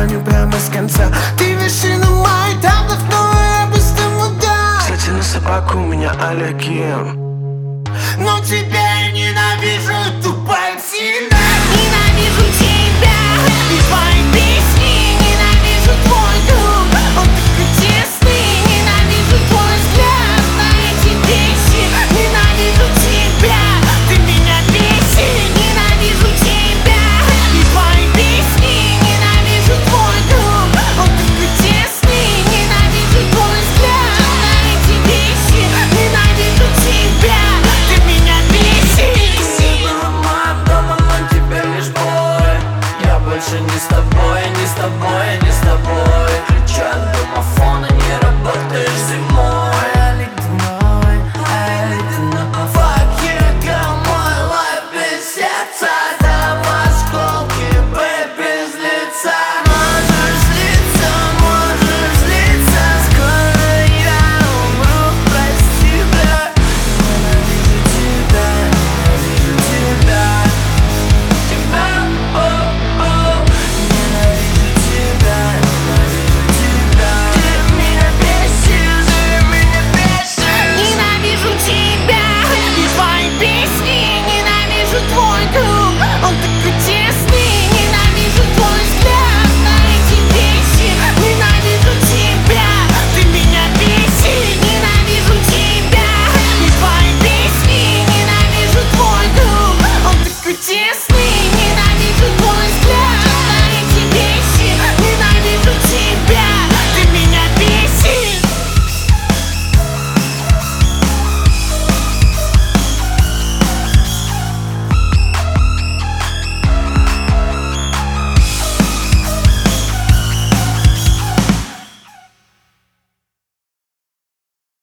звоню прямо с конца. Ты вершина моей, там вдохну я быстрым удар. Кстати, на собаку у меня аллергия, но тебя я ненавижу, тупая псина. Ненавижу тебя и твои песни, ненавижу твой друг, он такой тесный. Ненавижу твой взгляд на эти вещи, ненавижу тебя, ты меня бесишь. Ненавижу тебя и твои песни, ненавижу твой друг, он такой тесный. Ненавижу твой взгляд на эти вещи, ненавижу тебя, ты меня бесишь. Дома, но теперь лишь бой. Я больше не с тобой, не с тобой, не с тобой. Ключи от домофона, не работаешь зимой.